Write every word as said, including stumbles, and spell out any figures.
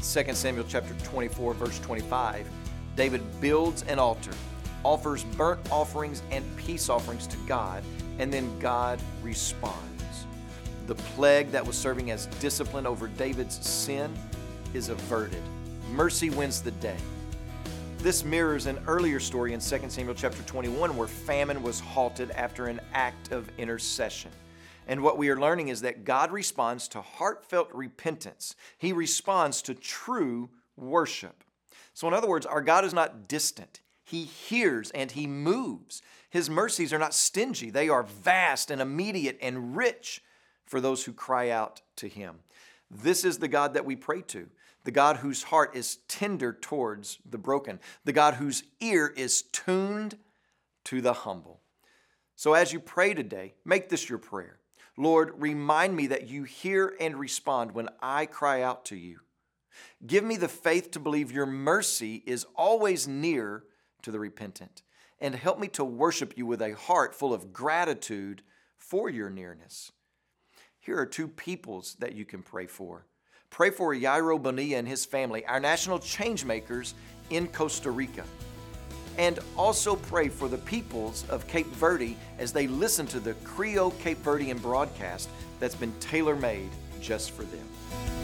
Second Samuel chapter twenty-four, verse twenty-five, David builds an altar, offers burnt offerings and peace offerings to God, and then God responds. The plague that was serving as discipline over David's sin is averted. Mercy wins the day. This mirrors an earlier story in Second Samuel chapter twenty-one where famine was halted after an act of intercession. And what we are learning is that God responds to heartfelt repentance. He responds to true worship. So in other words, our God is not distant. He hears and He moves. His mercies are not stingy. They are vast and immediate and rich for those who cry out to Him. This is the God that we pray to, the God whose heart is tender towards the broken, the God whose ear is tuned to the humble. So as you pray today, make this your prayer. Lord, remind me that you hear and respond when I cry out to you. Give me the faith to believe your mercy is always near to the repentant, and help me to worship you with a heart full of gratitude for your nearness. Here are two peoples that you can pray for. Pray for Yairo Bonilla and his family, our national change makers in Costa Rica. And also pray for the peoples of Cape Verde as they listen to the Creole Cape Verdean broadcast that's been tailor-made just for them.